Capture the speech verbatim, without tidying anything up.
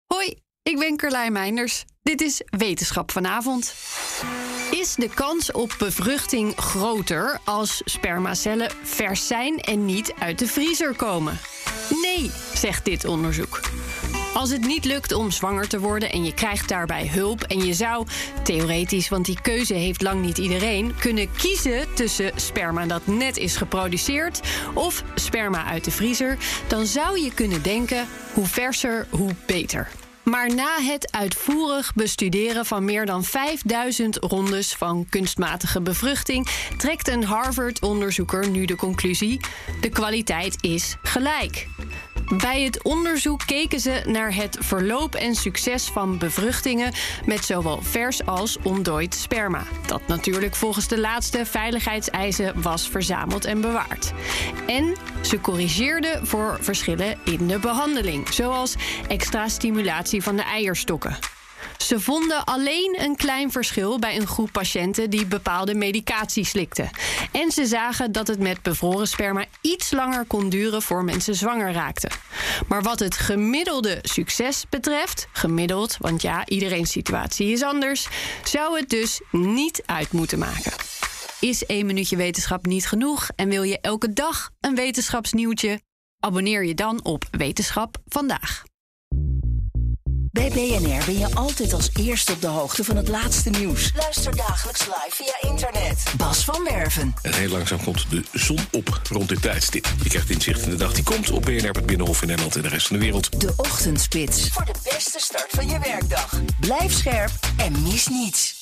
Hoi, ik ben Carlijn Meinders. Dit is Wetenschap vanavond. Is de kans op bevruchting groter als spermacellen vers zijn en niet uit de vriezer komen? Nee, zegt dit onderzoek. Als het niet lukt om zwanger te worden en je krijgt daarbij hulp en je zou, theoretisch, want die keuze heeft lang niet iedereen, kunnen kiezen tussen sperma dat net is geproduceerd of sperma uit de vriezer, dan zou je kunnen denken, hoe verser, hoe beter. Maar na het uitvoerig bestuderen van meer dan vijfduizend rondes van kunstmatige bevruchting trekt een Harvard-onderzoeker nu de conclusie: de kwaliteit is gelijk. Bij het onderzoek keken ze naar het verloop en succes van bevruchtingen met zowel vers als ontdooid sperma, dat natuurlijk volgens de laatste veiligheidseisen was verzameld en bewaard. En ze corrigeerden voor verschillen in de behandeling, zoals extra stimulatie van de eierstokken. Ze vonden alleen een klein verschil bij een groep patiënten die bepaalde medicatie slikten. En ze zagen dat het met bevroren sperma iets langer kon duren voor mensen zwanger raakten. Maar wat het gemiddelde succes betreft, gemiddeld, want ja, iedereen's situatie is anders, zou het dus niet uit moeten maken. Is één minuutje wetenschap niet genoeg en wil je elke dag een wetenschapsnieuwtje? Abonneer je dan op Wetenschap Vandaag. Bij B N R ben je altijd als eerste op de hoogte van het laatste nieuws. Luister dagelijks live via internet. Bas van Werven. En heel langzaam komt de zon op rond dit tijdstip. Je krijgt inzicht in de dag die komt op B N R, het Binnenhof in Nederland en de rest van de wereld. De Ochtendspits. Voor de beste start van je werkdag. Blijf scherp en mis niets.